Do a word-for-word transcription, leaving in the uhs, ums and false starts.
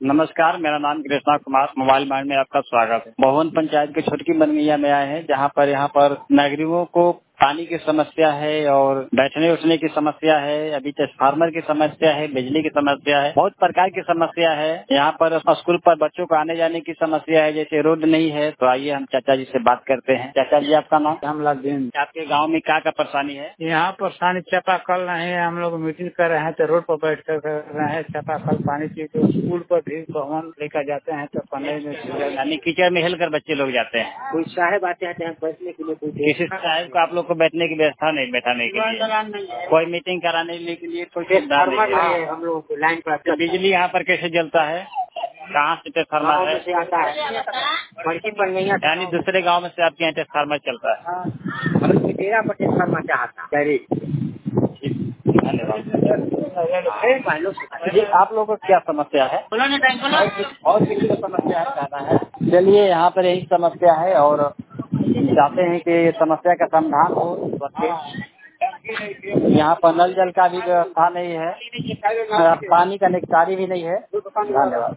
नमस्कार, मेरा नाम कृष्णा कुमार, मोबाइल माइंड में आपका स्वागत है। भवन पंचायत के छोटकी बनगैया में आए हैं, जहाँ पर यहाँ पर नागरिकों को पानी की समस्या है और बैठने उठने की समस्या है, अभी ट्रांसफार्मर की समस्या है, बिजली की समस्या है, बहुत प्रकार की समस्या है। यहाँ पर स्कूल पर बच्चों को आने जाने की समस्या है, जैसे रोड नहीं है। तो आइए हम चाचा जी से बात करते हैं। चाचा जी, आपका नाम? रामलाल। आपके गाँव में क्या क्या परेशानी है? यहाँ परेशानी चापाकल नहीं है। हम लोग मीटिंग कर रहे हैं तो रोड पर बैठ कर कर रहे हैं। चापाकल पानी की तो स्कूल पर भी भवन लेकर जाते हैं तो पानी में यानी कीचड़ में हिल कर बच्चे लोग जाते हैं। कोई साहेब आते हैं बैठने के लिए, कोई किसी साहब को आप लोग को बैठने की व्यवस्था नहीं, बैठाने के लिए कोई मीटिंग कराने के लिए कोई सुविधा नहीं है। हम लोग को लाइन पर बिजली यहाँ पर कैसे जलता है? कहाँ से ट्रांसफार्मर है? से आता है बड़की बन गई, यानी दूसरे गांव में से आपके यहाँ ट्रांसफार्मर चलता है? तेरह पच्चीस फरमा चाहता जी, आप लोगों को क्या समस्या है? और किसी को समस्या है, कहना है? चलिए, यहाँ पर यही समस्या है और चाहते हैं कि ये समस्या का समाधान हो। यहाँ पर नल जल का भी व्यवस्था नहीं है, पानी का निस्तारी भी नहीं है। धन्यवाद।